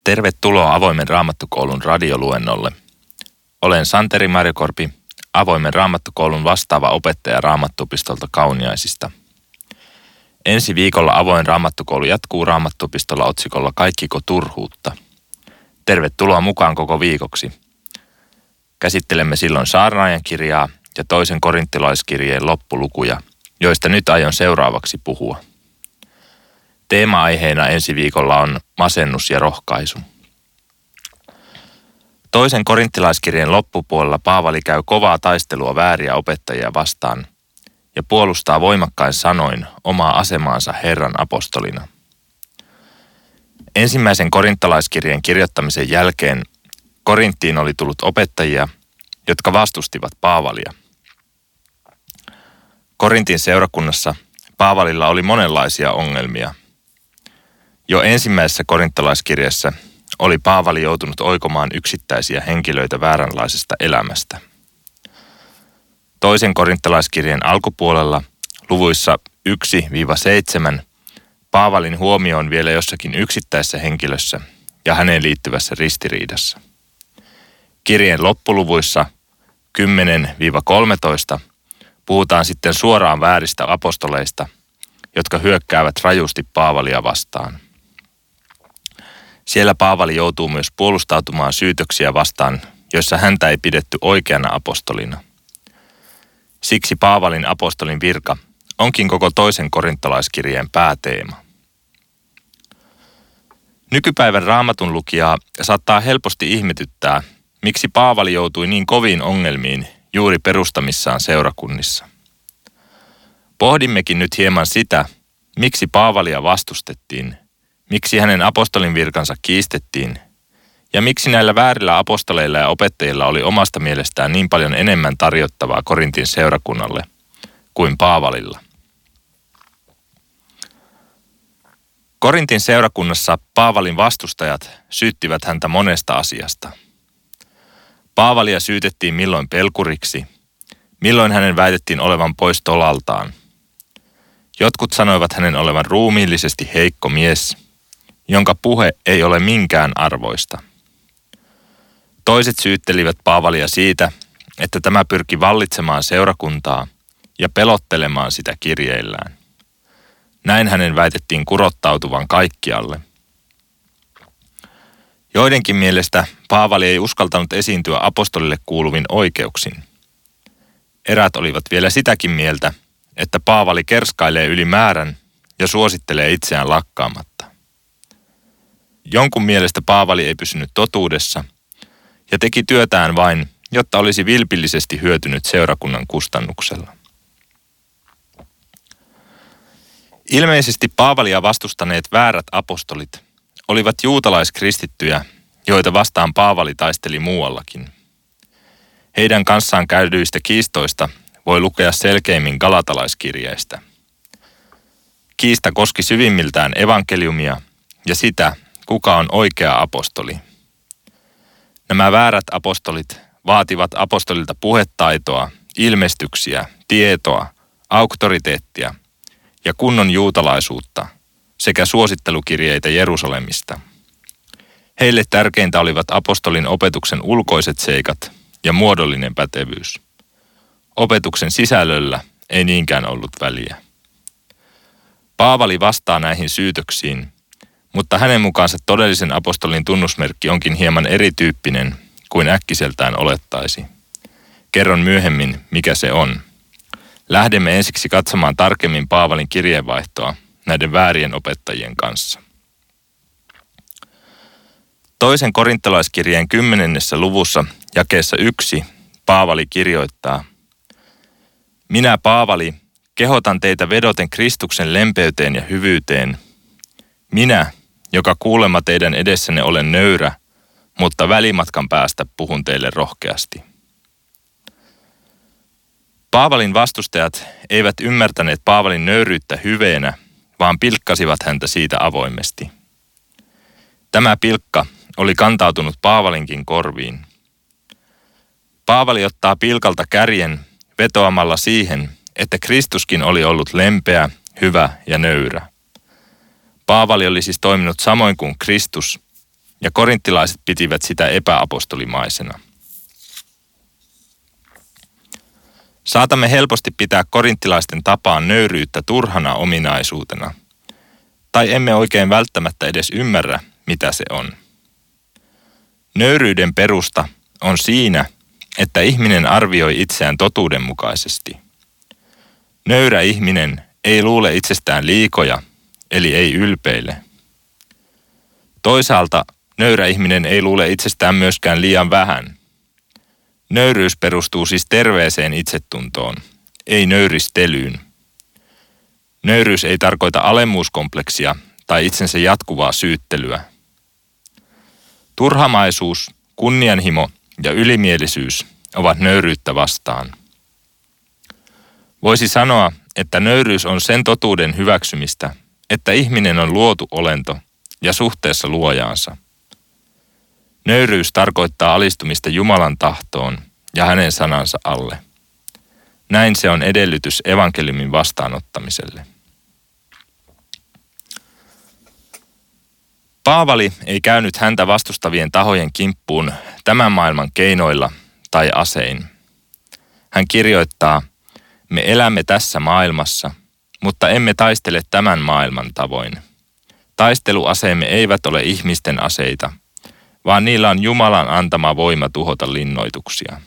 Tervetuloa Avoimen Raamattukoulun radioluennolle. Olen Santeri Marjokorpi, Avoimen Raamattukoulun vastaava opettaja Raamattuopistolta Kauniaisista. Ensi viikolla Avoin Raamattukoulu jatkuu Raamattuopistolla otsikolla Kaikkiko turhuutta. Tervetuloa mukaan koko viikoksi. Käsittelemme silloin saarnaajan kirjaa ja toisen korinttilaiskirjeen loppulukuja, joista nyt aion seuraavaksi puhua. Teema-aiheena ensi viikolla on masennus ja rohkaisu. Toisen korinttilaiskirjeen loppupuolella Paavali käy kovaa taistelua vääriä opettajia vastaan ja puolustaa voimakkain sanoin omaa asemaansa Herran apostolina. Ensimmäisen korinttilaiskirjeen kirjoittamisen jälkeen Korinttiin oli tullut opettajia, jotka vastustivat Paavalia. Korintin seurakunnassa Paavalilla oli monenlaisia ongelmia. Jo ensimmäisessä korinttilaiskirjassa oli Paavali joutunut oikomaan yksittäisiä henkilöitä vääränlaisesta elämästä. Toisen korinttilaiskirjeen alkupuolella luvuissa 1-7 Paavalin huomio on vielä jossakin yksittäisessä henkilössä ja häneen liittyvässä ristiriidassa. Kirjeen loppuluvuissa 10-13 puhutaan sitten suoraan vääristä apostoleista, jotka hyökkäävät rajusti Paavalia vastaan. Siellä Paavali joutuu myös puolustautumaan syytöksiä vastaan, joissa häntä ei pidetty oikeana apostolina. Siksi Paavalin apostolin virka onkin koko toisen korinttilaiskirjeen pääteema. Nykypäivän raamatun lukijaa saattaa helposti ihmetyttää, miksi Paavali joutui niin koviin ongelmiin juuri perustamissaan seurakunnissa. Pohdimmekin nyt hieman sitä, miksi Paavalia vastustettiin, miksi hänen apostolin virkansa kiistettiin ja miksi näillä väärillä apostoleilla ja opettajilla oli omasta mielestään niin paljon enemmän tarjottavaa Korintin seurakunnalle kuin Paavalilla. Korintin seurakunnassa Paavalin vastustajat syyttivät häntä monesta asiasta. Paavalia syytettiin milloin pelkuriksi, milloin hänen väitettiin olevan pois tolaltaan. Jotkut sanoivat hänen olevan ruumiillisesti heikko mies, jonka puhe ei ole minkään arvoista. Toiset syyttelivät Paavalia siitä, että tämä pyrki vallitsemaan seurakuntaa ja pelottelemaan sitä kirjeillään. Näin hänen väitettiin kurottautuvan kaikkialle. Joidenkin mielestä Paavali ei uskaltanut esiintyä apostolille kuuluvin oikeuksin. Eräät olivat vielä sitäkin mieltä, että Paavali kerskailee yli määrän ja suosittelee itseään lakkaamatta. Jonkun mielestä Paavali ei pysynyt totuudessa ja teki työtään vain, jotta olisi vilpillisesti hyötynyt seurakunnan kustannuksella. Ilmeisesti Paavalia vastustaneet väärät apostolit olivat juutalaiskristittyjä, joita vastaan Paavali taisteli muuallakin. Heidän kanssaan käydyistä kiistoista voi lukea selkeimmin galatalaiskirjeistä. Kiista koski syvimmiltään evankeliumia ja sitä, kuka on oikea apostoli. Nämä väärät apostolit vaativat apostolilta puhetaitoa, ilmestyksiä, tietoa, auktoriteettia ja kunnon juutalaisuutta sekä suosittelukirjeitä Jerusalemista. Heille tärkeintä olivat apostolin opetuksen ulkoiset seikat ja muodollinen pätevyys. Opetuksen sisällöllä ei niinkään ollut väliä. Paavali vastaa näihin syytöksiin, mutta hänen mukaansa todellisen apostolin tunnusmerkki onkin hieman erityyppinen kuin äkkiseltään olettaisi. Kerron myöhemmin, mikä se on. Lähdemme ensiksi katsomaan tarkemmin Paavalin kirjeenvaihtoa näiden väärien opettajien kanssa. Toisen korinttilaiskirjeen 10. luvussa jakeessa 1 Paavali kirjoittaa: Minä Paavali kehotan teitä vedoten Kristuksen lempeyteen ja hyvyyteen. Minä, joka kuulemma teidän edessänne olen nöyrä, mutta välimatkan päästä puhun teille rohkeasti. Paavalin vastustajat eivät ymmärtäneet Paavalin nöyryyttä hyveenä, vaan pilkkasivat häntä siitä avoimesti. Tämä pilkka oli kantautunut Paavalinkin korviin. Paavali ottaa pilkalta kärjen vetoamalla siihen, että Kristuskin oli ollut lempeä, hyvä ja nöyrä. Paavali oli siis toiminut samoin kuin Kristus ja korinttilaiset pitivät sitä epäapostolimaisena. Saatamme helposti pitää korinttilaisten tapaan nöyryyttä turhana ominaisuutena, tai emme oikein välttämättä edes ymmärrä, mitä se on. Nöyryyden perusta on siinä, että ihminen arvioi itseään totuudenmukaisesti. Nöyrä ihminen ei luule itsestään liikoja, eli ei ylpeile. Toisaalta nöyrä ihminen ei luule itsestään myöskään liian vähän. Nöyryys perustuu siis terveeseen itsetuntoon, ei nöyristelyyn. Nöyryys ei tarkoita alemmuuskompleksia tai itsensä jatkuvaa syyttelyä. Turhamaisuus, kunnianhimo ja ylimielisyys ovat nöyryyttä vastaan. Voisi sanoa, että nöyryys on sen totuuden hyväksymistä, että ihminen on luotu olento ja suhteessa luojaansa. Nöyryys tarkoittaa alistumista Jumalan tahtoon ja hänen sanansa alle. Näin se on edellytys evankeliumin vastaanottamiselle. Paavali ei käynyt häntä vastustavien tahojen kimppuun tämän maailman keinoilla tai asein. Hän kirjoittaa, me elämme tässä maailmassa, mutta emme taistele tämän maailman tavoin. Taisteluaseemme eivät ole ihmisten aseita, vaan niillä on Jumalan antama voima tuhota linnoituksia.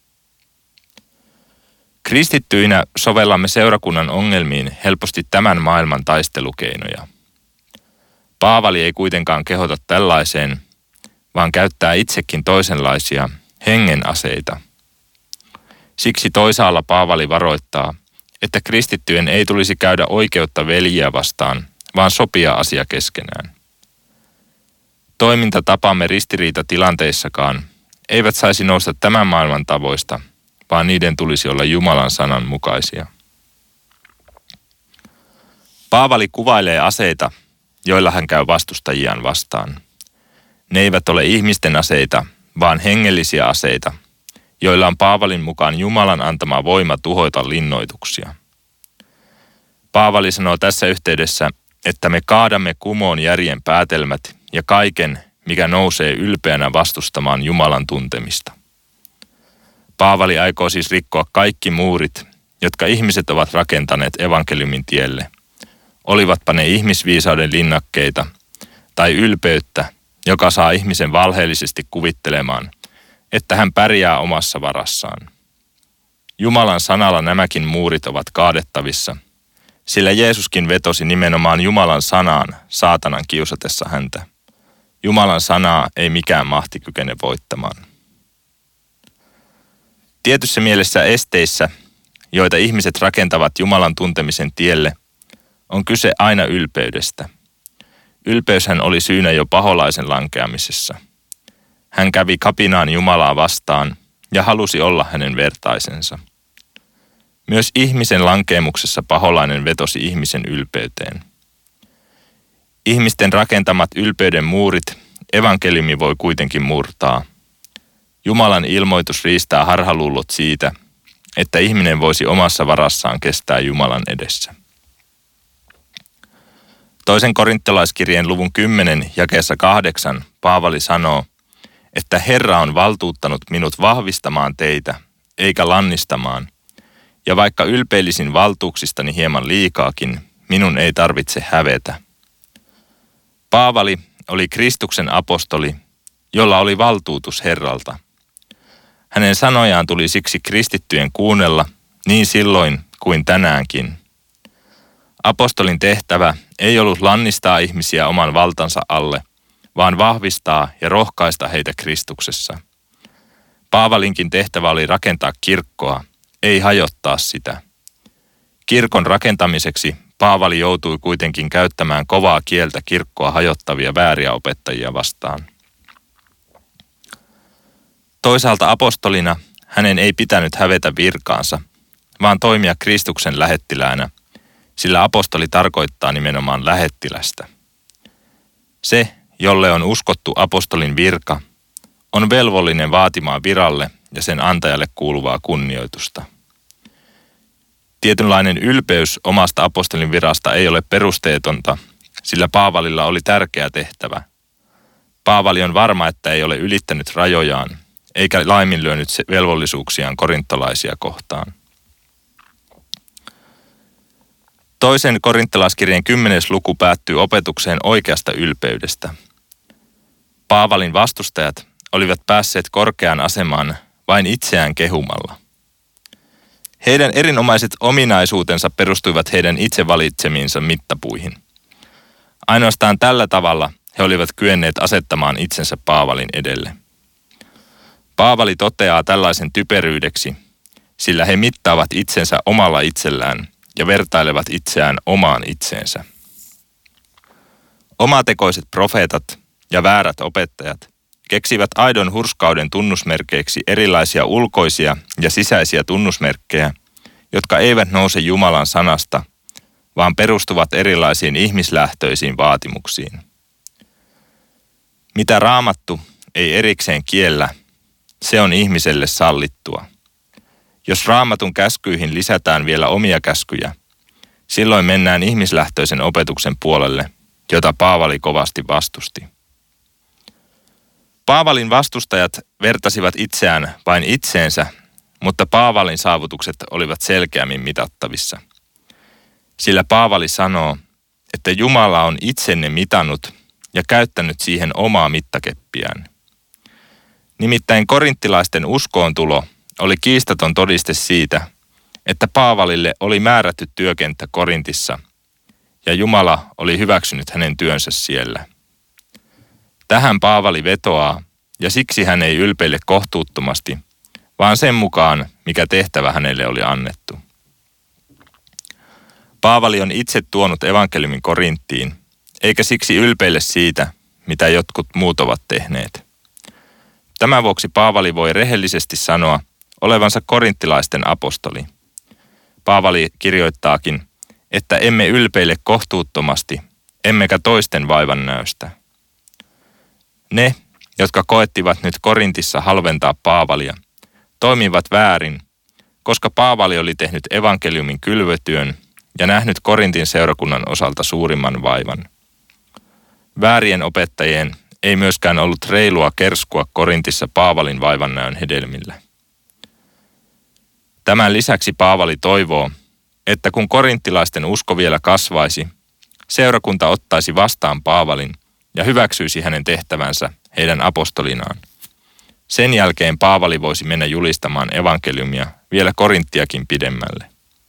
Kristittyinä sovellamme seurakunnan ongelmiin helposti tämän maailman taistelukeinoja. Paavali ei kuitenkaan kehota tällaiseen, vaan käyttää itsekin toisenlaisia hengen aseita. Siksi toisaalla Paavali varoittaa, että kristittyjen ei tulisi käydä oikeutta veljiä vastaan, vaan sopia asia keskenään. Toimintatapamme ristiriitatilanteissakaan eivät saisi nousta tämän maailman tavoista, vaan niiden tulisi olla Jumalan sanan mukaisia. Paavali kuvailee aseita, joilla hän käy vastustajiaan vastaan. Ne eivät ole ihmisten aseita, vaan hengellisiä aseita, joilla on Paavalin mukaan Jumalan antama voima tuhota linnoituksia. Paavali sanoo tässä yhteydessä, että me kaadamme kumoon järjen päätelmät ja kaiken, mikä nousee ylpeänä vastustamaan Jumalan tuntemista. Paavali aikoo siis rikkoa kaikki muurit, jotka ihmiset ovat rakentaneet evankeliumin tielle. Olivatpa ne ihmisviisauden linnakkeita tai ylpeyttä, joka saa ihmisen valheellisesti kuvittelemaan, että hän pärjää omassa varassaan. Jumalan sanalla nämäkin muurit ovat kaadettavissa, sillä Jeesuskin vetosi nimenomaan Jumalan sanaan saatanan kiusatessa häntä. Jumalan sanaa ei mikään mahti kykene voittamaan. Tietyssä mielessä esteissä, joita ihmiset rakentavat Jumalan tuntemisen tielle, on kyse aina ylpeydestä. Ylpeyshän oli syynä jo paholaisen lankeamisessa. Hän kävi kapinaan Jumalaa vastaan ja halusi olla hänen vertaisensa. Myös ihmisen lankeemuksessa paholainen vetosi ihmisen ylpeyteen. Ihmisten rakentamat ylpeyden muurit evankeliumi voi kuitenkin murtaa. Jumalan ilmoitus riistää harhaluulot siitä, että ihminen voisi omassa varassaan kestää Jumalan edessä. Toisen korintolaiskirjeen luvun 10 jakeessa 8 Paavali sanoo, että Herra on valtuuttanut minut vahvistamaan teitä, eikä lannistamaan, ja vaikka ylpeilisin valtuuksistani hieman liikaakin, minun ei tarvitse hävetä. Paavali oli Kristuksen apostoli, jolla oli valtuutus Herralta. Hänen sanojaan tuli siksi kristittyjen kuunnella niin silloin kuin tänäänkin. Apostolin tehtävä ei ollut lannistaa ihmisiä oman valtansa alle, vaan vahvistaa ja rohkaista heitä Kristuksessa. Paavalinkin tehtävä oli rakentaa kirkkoa, ei hajottaa sitä. Kirkon rakentamiseksi Paavali joutui kuitenkin käyttämään kovaa kieltä kirkkoa hajottavia vääriä opettajia vastaan. Toisaalta apostolina hänen ei pitänyt hävetä virkaansa, vaan toimia Kristuksen lähettiläänä, sillä apostoli tarkoittaa nimenomaan lähettilästä. Se, jolle on uskottu apostolin virka, on velvollinen vaatimaan viralle ja sen antajalle kuuluvaa kunnioitusta. Tietynlainen ylpeys omasta apostolin virasta ei ole perusteetonta, sillä Paavalilla oli tärkeä tehtävä. Paavali on varma, että ei ole ylittänyt rajojaan, eikä laiminlyönyt velvollisuuksiaan korintolaisia kohtaan. Toisen korintolaiskirjeen 10. luku päättyy opetukseen oikeasta ylpeydestä. Paavalin vastustajat olivat päässeet korkeaan asemaan vain itseään kehumalla. Heidän erinomaiset ominaisuutensa perustuivat heidän itse valitsemiinsa mittapuihin. Ainoastaan tällä tavalla he olivat kyenneet asettamaan itsensä Paavalin edelle. Paavali toteaa tällaisen typeryydeksi, sillä he mittaavat itsensä omalla itsellään ja vertailevat itseään omaan itseensä. Omatekoiset profeetat ja väärät opettajat keksivät aidon hurskauden tunnusmerkeiksi erilaisia ulkoisia ja sisäisiä tunnusmerkkejä, jotka eivät nouse Jumalan sanasta, vaan perustuvat erilaisiin ihmislähtöisiin vaatimuksiin. Mitä Raamattu ei erikseen kiellä, se on ihmiselle sallittua. Jos Raamatun käskyihin lisätään vielä omia käskyjä, silloin mennään ihmislähtöisen opetuksen puolelle, jota Paavali kovasti vastusti. Paavalin vastustajat vertasivat itseään vain itseensä, mutta Paavalin saavutukset olivat selkeämmin mitattavissa. Sillä Paavali sanoo, että Jumala on itsenne mitannut ja käyttänyt siihen omaa mittakeppiään. Nimittäin korinttilaisten uskoontulo oli kiistaton todiste siitä, että Paavalille oli määrätty työkenttä Korintissa ja Jumala oli hyväksynyt hänen työnsä siellä. Tähän Paavali vetoaa ja siksi hän ei ylpeile kohtuuttomasti, vaan sen mukaan, mikä tehtävä hänelle oli annettu. Paavali on itse tuonut evankeliumin Korinttiin, eikä siksi ylpeile siitä, mitä jotkut muut ovat tehneet. Tämän vuoksi Paavali voi rehellisesti sanoa olevansa korinttilaisten apostoli. Paavali kirjoittaakin, että emme ylpeile kohtuuttomasti, emmekä toisten vaivannäöstä. Ne, jotka koettivat nyt Korintissa halventaa Paavalia, toimivat väärin, koska Paavali oli tehnyt evankeliumin kylvötyön ja nähnyt Korintin seurakunnan osalta suurimman vaivan. Väärien opettajien ei myöskään ollut reilua kerskua Korintissa Paavalin vaivannäön hedelmillä. Tämän lisäksi Paavali toivoo, että kun korinttilaisten usko vielä kasvaisi, seurakunta ottaisi vastaan Paavalin ja hyväksyisi hänen tehtävänsä heidän apostolinaan. Sen jälkeen Paavali voisi mennä julistamaan evankeliumia vielä Korinttiakin pidemmälle.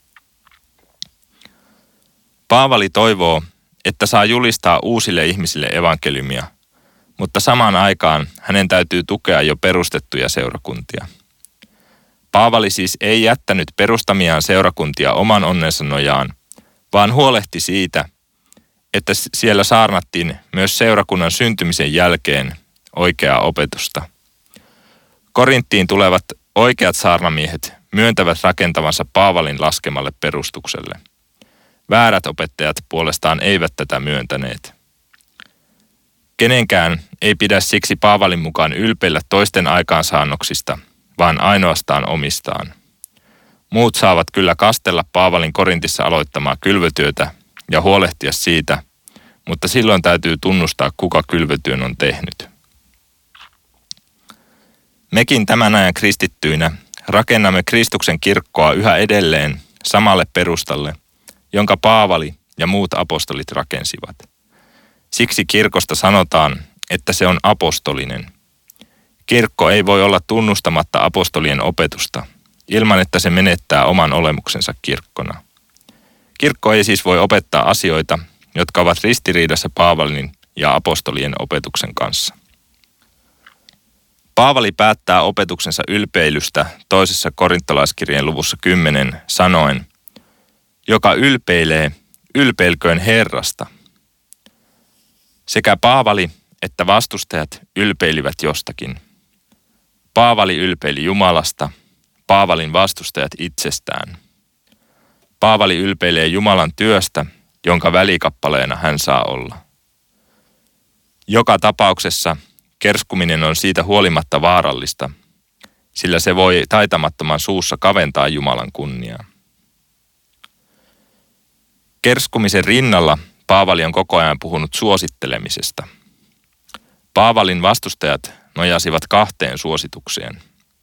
Paavali toivoo, että saa julistaa uusille ihmisille evankeliumia, mutta samaan aikaan hänen täytyy tukea jo perustettuja seurakuntia. Paavali siis ei jättänyt perustamiaan seurakuntia oman onnensa nojaan, vaan huolehti siitä, että siellä saarnattiin myös seurakunnan syntymisen jälkeen oikeaa opetusta. Korinttiin tulevat oikeat saarnamiehet myöntävät rakentavansa Paavalin laskemalle perustukselle. Väärät opettajat puolestaan eivät tätä myöntäneet. Kenenkään ei pidä siksi Paavalin mukaan ylpeillä toisten aikaansaannoksista, vaan ainoastaan omistaan. Muut saavat kyllä kastella Paavalin Korintissa aloittamaa kylvötyötä ja huolehtia siitä, mutta silloin täytyy tunnustaa, kuka kylvötyön on tehnyt. Mekin tämän ajan kristittyinä rakennamme Kristuksen kirkkoa yhä edelleen samalle perustalle, jonka Paavali ja muut apostolit rakensivat. Siksi kirkosta sanotaan, että se on apostolinen. Kirkko ei voi olla tunnustamatta apostolien opetusta, ilman että se menettää oman olemuksensa kirkkona. Kirkko ei siis voi opettaa asioita, jotka ovat ristiriidassa Paavalin ja apostolien opetuksen kanssa. Paavali päättää opetuksensa ylpeilystä toisessa korintolaiskirjeen luvussa 10 sanoen, joka ylpeilee, ylpeilköön Herrasta. Sekä Paavali että vastustajat ylpeilivät jostakin. Paavali ylpeili Jumalasta, Paavalin vastustajat itsestään. Paavali ylpeilee Jumalan työstä, jonka välikappaleena hän saa olla. Joka tapauksessa kerskuminen on siitä huolimatta vaarallista, sillä se voi taitamattoman suussa kaventaa Jumalan kunniaa. Kerskumisen rinnalla Paavali on koko ajan puhunut suosittelemisesta. Paavalin vastustajat nojasivat 2 suositukseen.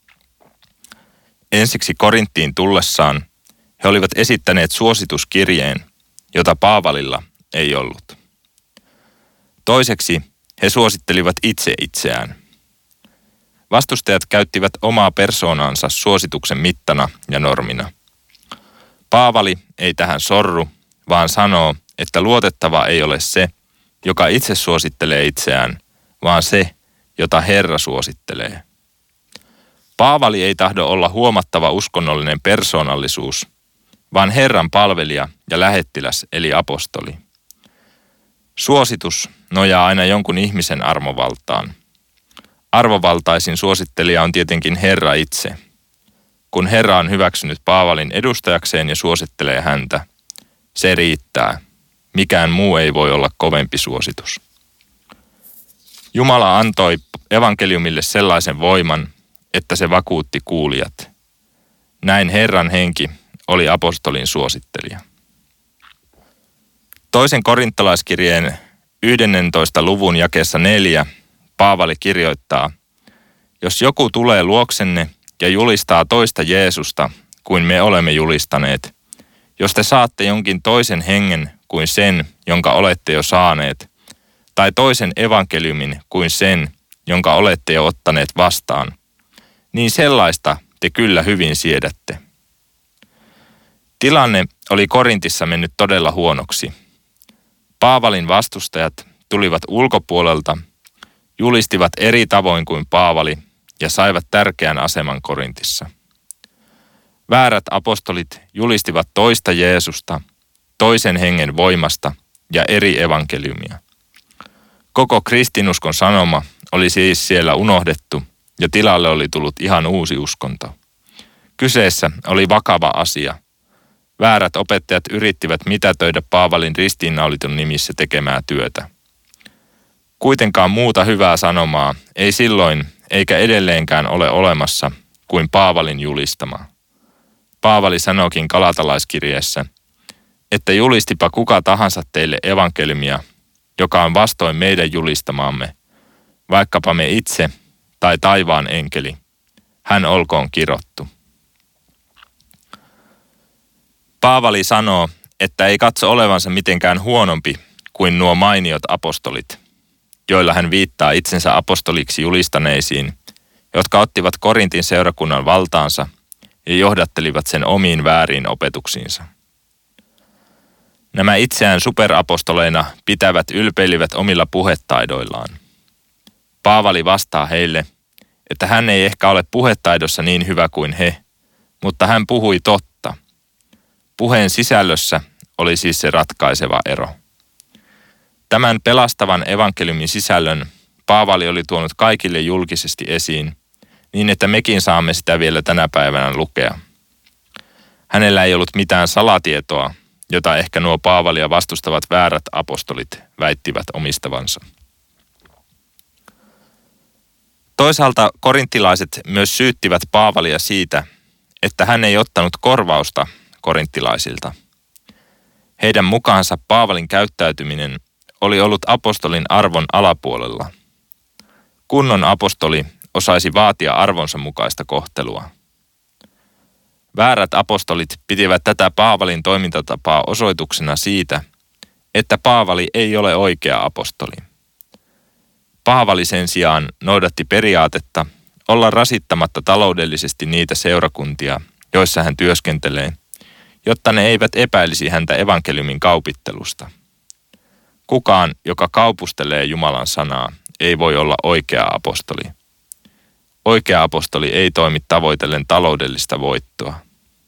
Ensiksi Korinttiin tullessaan he olivat esittäneet suosituskirjeen, jota Paavalilla ei ollut. Toiseksi he suosittelivat itse itseään. Vastustajat käyttivät omaa persoonaansa suosituksen mittana ja normina. Paavali ei tähän sorru, vaan sanoo, että luotettava ei ole se, joka itse suosittelee itseään, vaan se, jota Herra suosittelee. Paavali ei tahdo olla huomattava uskonnollinen persoonallisuus, vaan Herran palvelija ja lähettiläs eli apostoli. Suositus nojaa aina jonkun ihmisen armovaltaan. Arvovaltaisin suosittelija on tietenkin Herra itse. Kun Herra on hyväksynyt Paavalin edustajakseen ja suosittelee häntä, se riittää. Mikään muu ei voi olla kovempi suositus. Jumala antoi evankeliumille sellaisen voiman, että se vakuutti kuulijat. Näin Herran henki oli apostolin suosittelija. 2. korintolaiskirjeen 11. luvun jakeessa 4 Paavali kirjoittaa, jos joku tulee luoksenne ja julistaa toista Jeesusta kuin me olemme julistaneet, jos te saatte jonkin toisen hengen kuin sen, jonka olette jo saaneet, tai toisen evankeliumin kuin sen, jonka olette jo ottaneet vastaan, niin sellaista te kyllä hyvin siedätte. Tilanne oli Korintissa mennyt todella huonoksi. Paavalin vastustajat tulivat ulkopuolelta, julistivat eri tavoin kuin Paavali ja saivat tärkeän aseman Korintissa. Väärät apostolit julistivat toista Jeesusta, toisen hengen voimasta ja eri evankeliumia. Koko kristinuskon sanoma oli siis siellä unohdettu ja tilalle oli tullut ihan uusi uskonto. Kyseessä oli vakava asia. Väärät opettajat yrittivät mitätöidä Paavalin ristiinnaulitun nimissä tekemää työtä. Kuitenkaan muuta hyvää sanomaa ei silloin eikä edelleenkään ole olemassa kuin Paavalin julistama. Paavali sanookin galatalaiskirjeessä, että julistipa kuka tahansa teille evankeliumia, joka on vastoin meidän julistamaamme, vaikkapa me itse tai taivaan enkeli, hän olkoon kirottu. Paavali sanoo, että ei katso olevansa mitenkään huonompi kuin nuo mainiot apostolit, joilla hän viittaa itsensä apostoliksi julistaneisiin, jotka ottivat Korintin seurakunnan valtaansa ja johdattelivat sen omiin vääriin opetuksiinsa. Nämä itseään superapostoleina pitävät ylpeilivät omilla puhetaidoillaan. Paavali vastaa heille, että hän ei ehkä ole puhetaidossa niin hyvä kuin he, mutta hän puhui totta. Puheen sisällössä oli siis se ratkaiseva ero. Tämän pelastavan evankeliumin sisällön Paavali oli tuonut kaikille julkisesti esiin, niin että mekin saamme sitä vielä tänä päivänä lukea. Hänellä ei ollut mitään salatietoa, jota ehkä nuo Paavalia vastustavat väärät apostolit väittivät omistavansa. Toisaalta korintilaiset myös syyttivät Paavalia siitä, että hän ei ottanut korvausta korinttilaisilta. Heidän mukaansa Paavalin käyttäytyminen oli ollut apostolin arvon alapuolella. Kunnon apostoli osaisi vaatia arvonsa mukaista kohtelua. Väärät apostolit pitivät tätä Paavalin toimintatapaa osoituksena siitä, että Paavali ei ole oikea apostoli. Paavali sen sijaan noudatti periaatetta olla rasittamatta taloudellisesti niitä seurakuntia, joissa hän työskentelee, jotta ne eivät epäilisi häntä evankeliumin kaupittelusta. Kukaan, joka kaupustelee Jumalan sanaa, ei voi olla oikea apostoli. Oikea apostoli ei toimi tavoitellen taloudellista voittoa.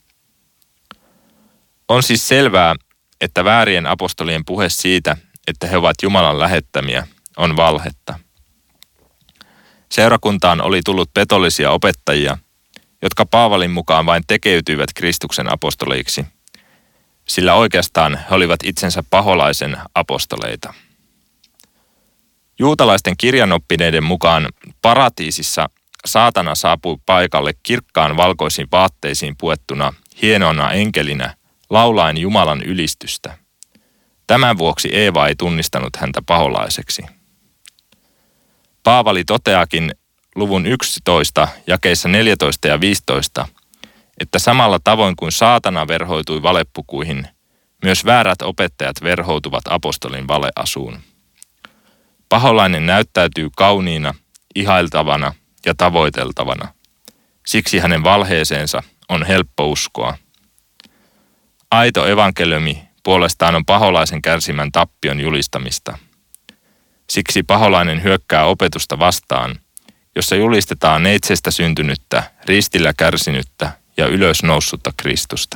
On siis selvää, että väärien apostolien puhe siitä, että he ovat Jumalan lähettämiä, on valhetta. Seurakuntaan oli tullut petollisia opettajia, jotka Paavalin mukaan vain tekeytyivät Kristuksen apostoleiksi, sillä oikeastaan he olivat itsensä paholaisen apostoleita. Juutalaisten kirjanoppineiden mukaan paratiisissa saatana saapui paikalle kirkkaan valkoisiin vaatteisiin puettuna hienona enkelinä laulaen Jumalan ylistystä. Tämän vuoksi Eeva ei tunnistanut häntä paholaiseksi. Paavali toteakin luvun 11 jakeissa 14 ja 15, että samalla tavoin kuin saatana verhoitui valepukuihin, myös väärät opettajat verhoutuvat apostolin valeasuun. Paholainen näyttäytyy kauniina, ihailtavana ja tavoiteltavana. Siksi hänen valheeseensa on helppo uskoa. Aito evankeliumi puolestaan on paholaisen kärsimän tappion julistamista. Siksi paholainen hyökkää opetusta vastaan, jossa julistetaan neitsestä syntynyttä, ristillä kärsinyttä ja ylösnoussutta Kristusta.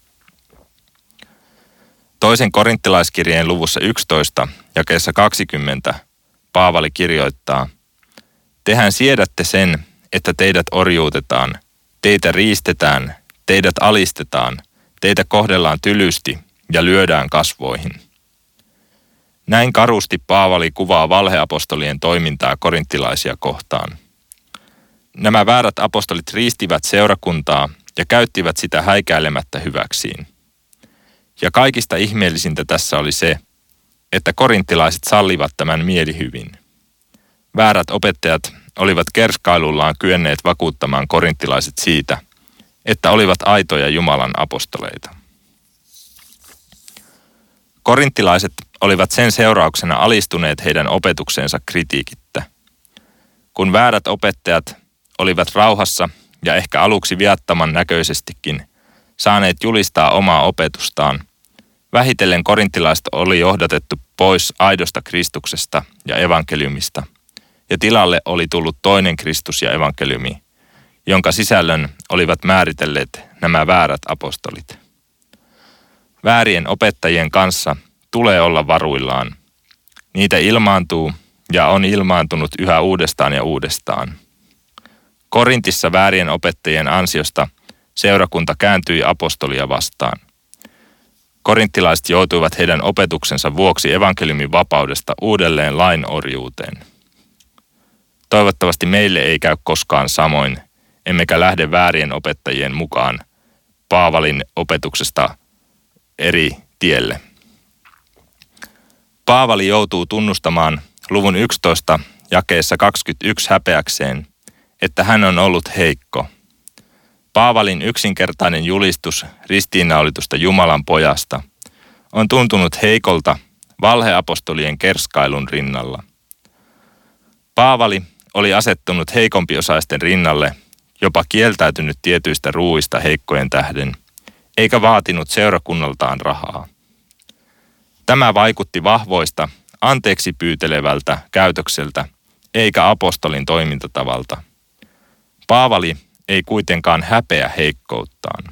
Toisen korinttilaiskirjeen luvussa 11, jakeessa 20, Paavali kirjoittaa: Tehän siedätte sen, että teidät orjuutetaan, teitä riistetään, teidät alistetaan, teitä kohdellaan tylysti ja lyödään kasvoihin. Näin karusti Paavali kuvaa valheapostolien toimintaa korinttilaisia kohtaan. Nämä väärät apostolit riistivät seurakuntaa ja käyttivät sitä häikäilemättä hyväksiin. Ja kaikista ihmeellisintä tässä oli se, että korinttilaiset sallivat tämän mielihyvin. Väärät opettajat olivat kerskailullaan kyenneet vakuuttamaan korinttilaiset siitä, että olivat aitoja Jumalan apostoleita. Korinttilaiset olivat sen seurauksena alistuneet heidän opetukseensa kritiikittä. Kun väärät opettajat olivat rauhassa ja ehkä aluksi viattoman näköisestikin saaneet julistaa omaa opetustaan, vähitellen korinttilaiset oli johdatettu pois aidosta Kristuksesta ja evankeliumista, ja tilalle oli tullut toinen Kristus ja evankeliumi, jonka sisällön olivat määritelleet nämä väärät apostolit. Väärien opettajien kanssa tulee olla varuillaan. Niitä ilmaantuu ja on ilmaantunut yhä uudestaan ja uudestaan. Korintissa väärien opettajien ansiosta seurakunta kääntyi apostolia vastaan. Korinttilaiset joutuivat heidän opetuksensa vuoksi evankeliumin vapaudesta uudelleen lainorjuuteen. Toivottavasti meille ei käy koskaan samoin, emmekä lähde väärien opettajien mukaan Paavalin opetuksesta eri tielle. Paavali joutuu tunnustamaan luvun 11 jakeessa 21 häpeäkseen, että hän on ollut heikko. Paavalin yksinkertainen julistus ristiinnaulitusta Jumalan pojasta on tuntunut heikolta valheapostolien kerskailun rinnalla. Paavali oli asettunut heikompiosaisten rinnalle, jopa kieltäytynyt tietyistä ruuista heikkojen tähden, eikä vaatinut seurakunnaltaan rahaa. Tämä vaikutti vahvoista, anteeksi pyytelevältä käytökseltä, eikä apostolin toimintatavalta. Paavali ei kuitenkaan häpeä heikkouttaan.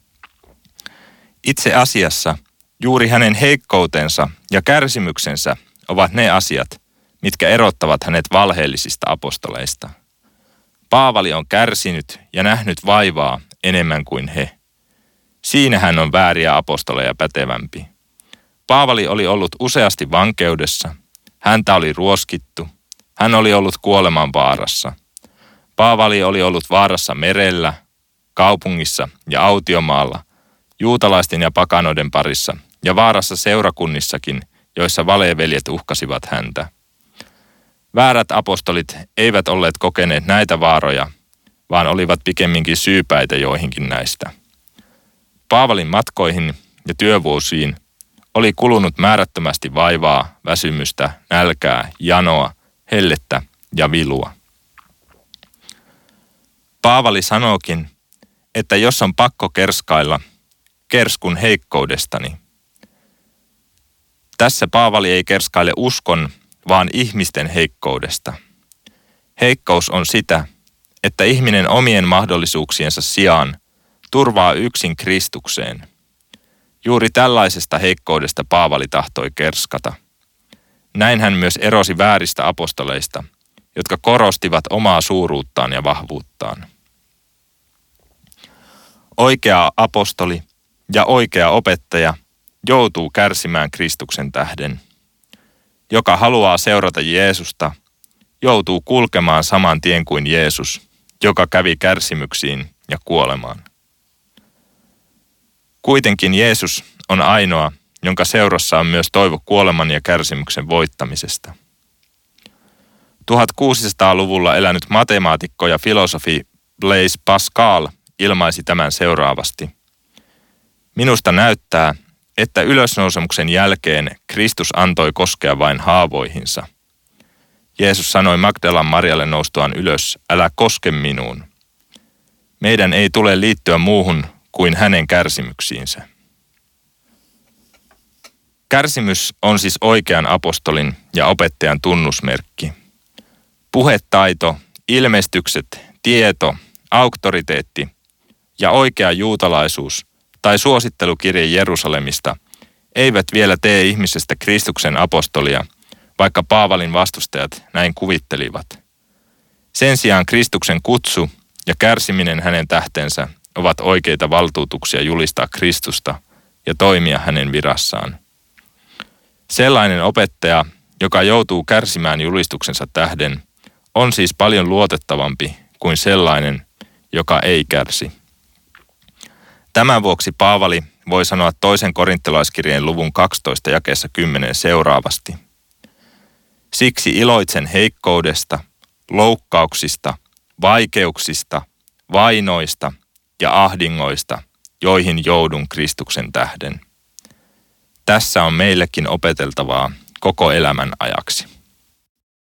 Itse asiassa juuri hänen heikkoutensa ja kärsimyksensä ovat ne asiat, mitkä erottavat hänet valheellisista apostoleista. Paavali on kärsinyt ja nähnyt vaivaa enemmän kuin he. Siinä hän on vääriä apostoleja pätevämpi. Paavali oli ollut useasti vankeudessa, häntä oli ruoskittu, hän oli ollut kuoleman vaarassa. Paavali oli ollut vaarassa merellä, kaupungissa ja autiomaalla, juutalaisten ja pakanoiden parissa ja vaarassa seurakunnissakin, joissa valeveljet uhkasivat häntä. Väärät apostolit eivät olleet kokeneet näitä vaaroja, vaan olivat pikemminkin syypäitä joihinkin näistä. Paavalin matkoihin ja työvuosiin oli kulunut määrättömästi vaivaa, väsymystä, nälkää, janoa, hellettä ja vilua. Paavali sanookin, että jos on pakko kerskailla, kerskun heikkoudestani. Tässä Paavali ei kerskaile uskon, vaan ihmisten heikkoudesta. Heikkous on sitä, että ihminen omien mahdollisuuksiensa sijaan turvaa yksin Kristukseen. Juuri tällaisesta heikkoudesta Paavali tahtoi kerskata. Näin hän myös erosi vääristä apostoleista, jotka korostivat omaa suuruuttaan ja vahvuuttaan. Oikea apostoli ja oikea opettaja joutuu kärsimään Kristuksen tähden. Joka haluaa seurata Jeesusta, joutuu kulkemaan saman tien kuin Jeesus, joka kävi kärsimyksiin ja kuolemaan. Kuitenkin Jeesus on ainoa, jonka seurassa on myös toivo kuoleman ja kärsimyksen voittamisesta. 1600-luvulla elänyt matemaatikko ja filosofi Blaise Pascal ilmaisi tämän seuraavasti. Minusta näyttää, että ylösnousemuksen jälkeen Kristus antoi koskea vain haavoihinsa. Jeesus sanoi Magdalan Marialle noustuaan ylös, älä koske minuun. Meidän ei tule liittyä muuhun kuin hänen kärsimyksiinsä. Kärsimys on siis oikean apostolin ja opettajan tunnusmerkki. Puhetaito, ilmestykset, tieto, auktoriteetti ja oikea juutalaisuus tai suosittelukirje Jerusalemista eivät vielä tee ihmisestä Kristuksen apostolia, vaikka Paavalin vastustajat näin kuvittelivat. Sen sijaan Kristuksen kutsu ja kärsiminen hänen tähtensä ovat oikeita valtuutuksia julistaa Kristusta ja toimia hänen virassaan. Sellainen opettaja, joka joutuu kärsimään julistuksensa tähden, on siis paljon luotettavampi kuin sellainen, joka ei kärsi. Tämän vuoksi Paavali voi sanoa toisen korintolaiskirjeen luvun 12 jakeessa 10 seuraavasti. Siksi iloitsen heikkoudesta, loukkauksista, vaikeuksista, vainoista ja ahdingoista, joihin joudun Kristuksen tähden. Tässä on meillekin opeteltavaa koko elämän ajaksi.